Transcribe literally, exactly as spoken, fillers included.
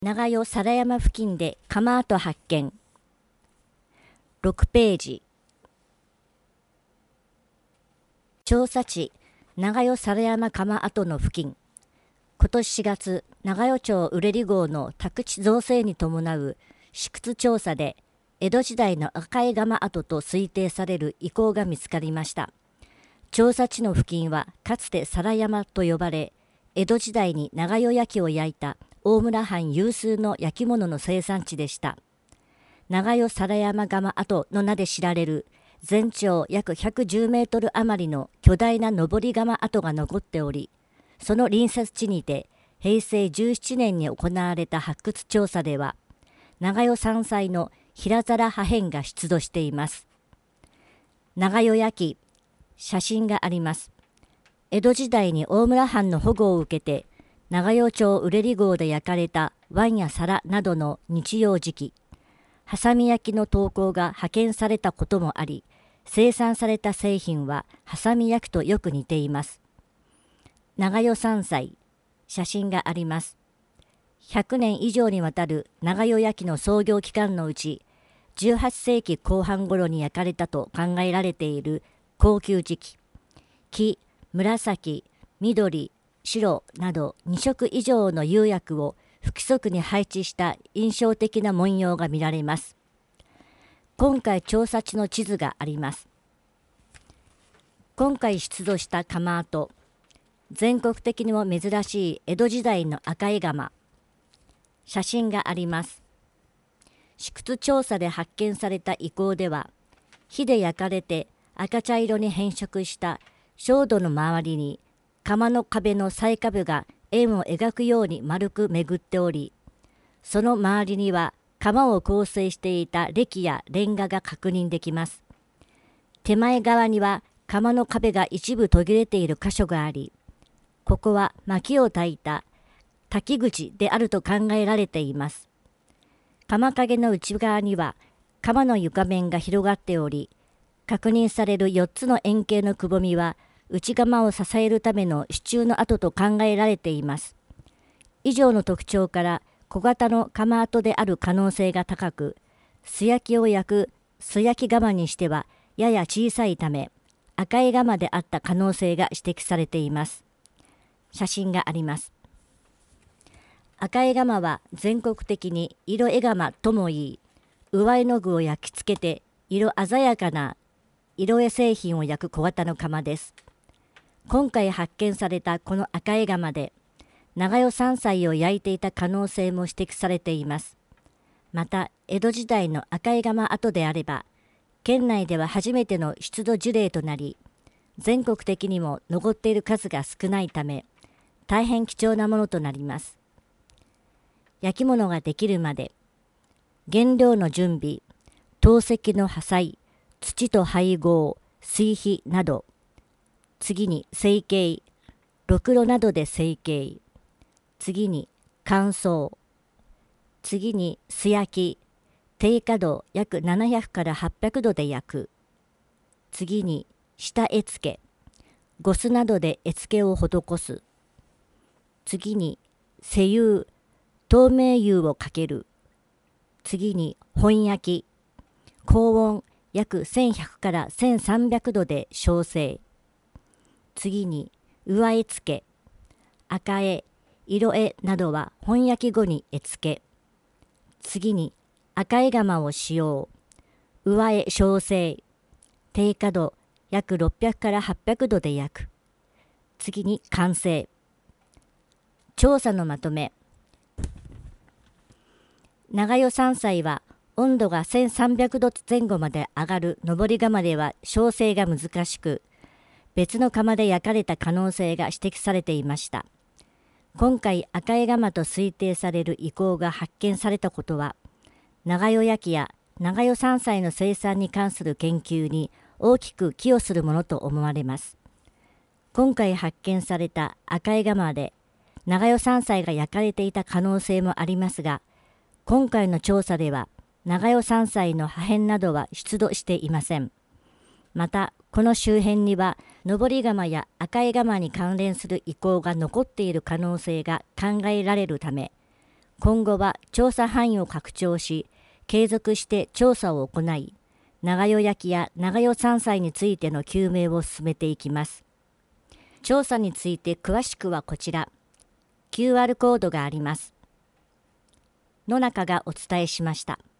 長与皿山付近で窯跡発見。ろくページ。調査地、長与皿山窯跡の付近。今年しがつ、長与町嬉郷の宅地造成に伴う試掘調査で、江戸時代の赤い窯跡と推定される遺構が見つかりました。調査地の付近はかつて皿山と呼ばれ、江戸時代に長与焼きを焼いた大村藩有数の焼き物の生産地でした。長与皿山窯跡の名で知られる全長約ひゃくじゅうメートル余りの巨大な登り窯跡が残っており、その隣接地にて平成じゅうななねんに行われた発掘調査では、長与山菜の平皿破片が出土しています。長与焼き、写真があります。江戸時代に大村藩の保護を受けて、長与町嬉郷で焼かれた碗や皿などの日用磁器、はさみ焼きの陶工が派遣されたこともあり、生産された製品ははさみ焼きとよく似ています。長与山菜、写真があります。ひゃくねん以上にわたる長与焼きの創業期間のうち、じゅうはっせいきこう半頃に焼かれたと考えられている高級磁器、黄、紫、緑、白などにしょく以上の釉薬を不規則に配置した印象的な文様が見られます。今回調査地の地図があります。今回出土した窯跡、全国的にも珍しい江戸時代の赤い窯、写真があります。試掘調査で発見された遺構では、火で焼かれて赤茶色に変色した焦土の周りに窯の壁の最下部が円を描くように丸く巡っており、その周りには窯を構成していた礫やレンガが確認できます。手前側には窯の壁が一部途切れている箇所があり、ここは薪を焚いた焚き口であると考えられています。窯影の内側には窯の床面が広がっており、確認されるよっつの円形のくぼみは内窯を支えるための支柱の跡と考えられています。以上の特徴から小型の窯跡である可能性が高く、素焼きを焼く素焼き窯にしてはやや小さいため、赤い窯であった可能性が指摘されています。写真があります。赤い窯は全国的に色絵窯ともいい、上絵の具を焼き付けて色鮮やかな色絵製品を焼く小型の窯です。今回発見されたこの赤い窯で、長与山菜を焼いていた可能性も指摘されています。また、江戸時代の赤い窯跡であれば、県内では初めての出土樹例となり、全国的にも残っている数が少ないため、大変貴重なものとなります。焼き物ができるまで、原料の準備、陶石の破砕、土と配合、水肥など、次に成形、ろくろなどで成形、次に乾燥、次に素焼き、低火度約ななひゃくからはっぴゃくどで焼く、次に下絵付け、呉須などで絵付けを施す、次に施釉、透明釉をかける、次に本焼き、高温約せんひゃくからせんさんびゃくどで焼成、次に上絵付け、赤絵、色絵などは本焼き後に絵付け、次に赤い窯を使用、上絵焼成、低火度約ろっぴゃくからはっぴゃくどで焼く、次に完成。調査のまとめ。長与山菜は温度がせんさんびゃくどぜん後まで上がる登り窯では焼成が難しく、別の窯で焼かれた可能性が指摘されていました。今回赤い窯と推定される遺構が発見されたことは、長与焼きや長与山菜の生産に関する研究に大きく寄与するものと思われます。今回発見された赤い窯で長与山菜が焼かれていた可能性もありますが、今回の調査では長与山菜の破片などは出土していません。また、この周辺には登り窯や赤い窯に関連する遺構が残っている可能性が考えられるため、 今後は調査範囲を拡張し、継続して調査を行い、長与焼きや長与山菜についての究明を進めていきます。調査について詳しくはこちら、キューアール コードがあります。野中がお伝えしました。